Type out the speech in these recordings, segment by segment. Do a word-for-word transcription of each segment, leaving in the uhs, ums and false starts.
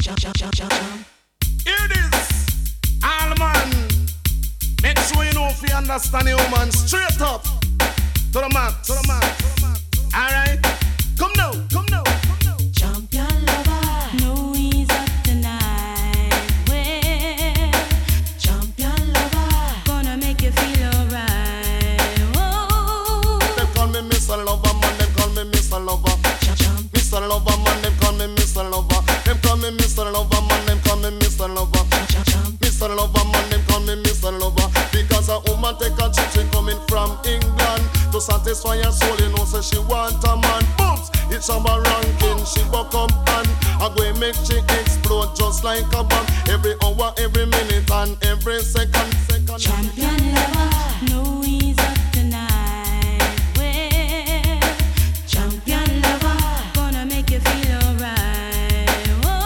Here it is. All man. Make sure you know if you understand the woman. Straight up. To the max. To the max. Alright. Come now. Come now. Come now. Champion lover. No ease up tonight. Well, champion lover. Gonna make you feel alright. Whoa. They call me Mister Lover, man. They call me Mister Lover. Mister Lover, man. They call me Mister Lover. Them call me Mister Lover, man. Them call me Mister Lover. Mister Lover, man. Them call me Mister Lover. Because a woman take a trip, she coming from England to satisfy her soul. You know, say she want a man. Booms, it's a ranking. She buck up and I go and make she explode just like a bomb. Every hour, every minute, and every second. second. Champion lover, no ease up tonight. Well, champion lover, gonna make you feel alright.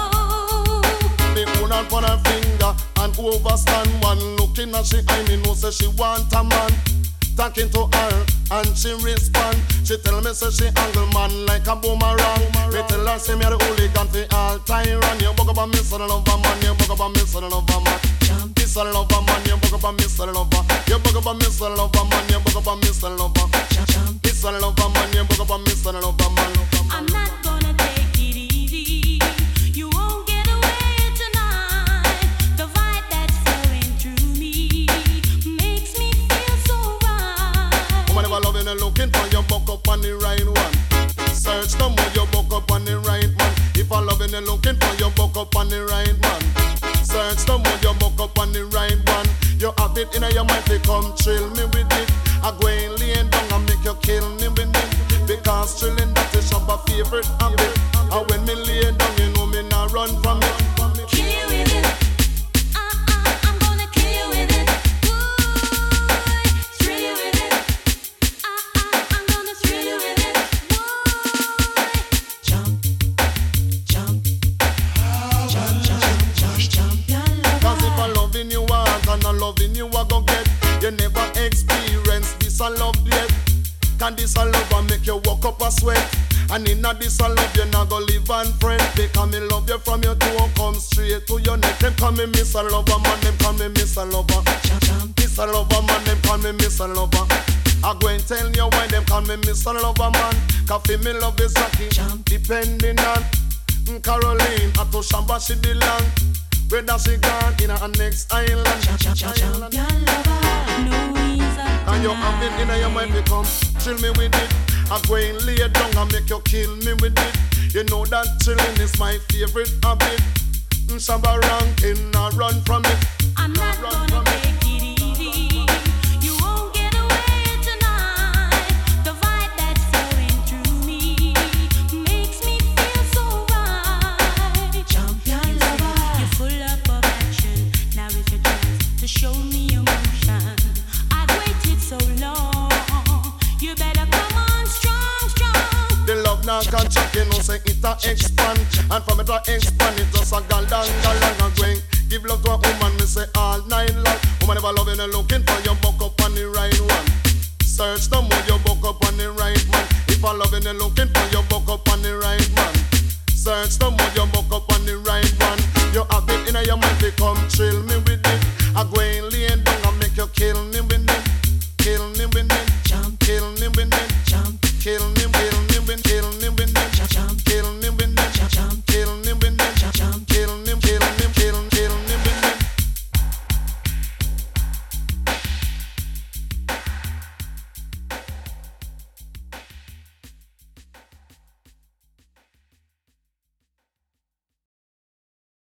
Whoa. Me hold on for her finger and overstand one. Looking at she eye, me know say she want a man. Talking to her and she respond. She tell me say she angle man like a boomerang. Me tell her say me a the hooligan fi all time run. You bug up a Mister Lover man, you bug up a Mister Lover man. Mister Lover man, you bug up a Mister Lover. You bug up a Mister Lover man, you bug up a Mister Lover. Mister Lover man, you bug up a Mister Lover man. I'm not gonna take it easy. You won't get away tonight. The vibe that's flowing through me makes me feel so right. Woman never loving and looking for you, buck up on the right one. Search no more, you buck up on the right man. If I loving and looking for you, buck up on the right man. Search no more, you buck up on the right one. You have it in your mind, they come thrill me with it. I go and lay down and make you kill me with it. Because thrilling that is my favorite habit. And when me lay down, you know me not run from it. Kill you with it. Uh, uh, I'm gonna kill you with it. Boy, thrill you with it. Uh, uh, I'm gonna thrill you with it. Boy, jump, jump, jump, jump, jump, jump, your lover. Cause if I loving you want and I loving you I go get. You never experience this a love yet. Can this a love and make you walk up a sweat? And in a this a love you not go live and friend. Because me love you from your toe come straight to your neck. Them call me Mister Lover man, them call me Mister Lover. Mister Lover man, them call me Mister Lover. I go and tell you why them call me Mister Lover man. Cause for me love is lucky. Depending on mm, Caroline, I to Shamba she belong. Whether she gone in a next island, island. Your lover, no ease up And you have it in your mind become chill me with it. I go and lay down and make you kill me with it. You know that chilling is my favorite habit. Shamba ranking, I run from it. I'm not gonna take it easy. You won't get away tonight. The vibe that's flowing through me makes me feel so right. Champion lover, you're full up of action. Now is your chance to show me emotion. I've waited so long. You better come on strong, strong. The love now can check, you know, say it a expand. And from it a expand, it just a gal down, gal down and going. Give love to a woman, me say all night long. Woman never loving and looking for you, buck up on the right one. Search no more, you buck up on the right man. If I loving and looking for you, buck up on the right man. Search no more, you buck up on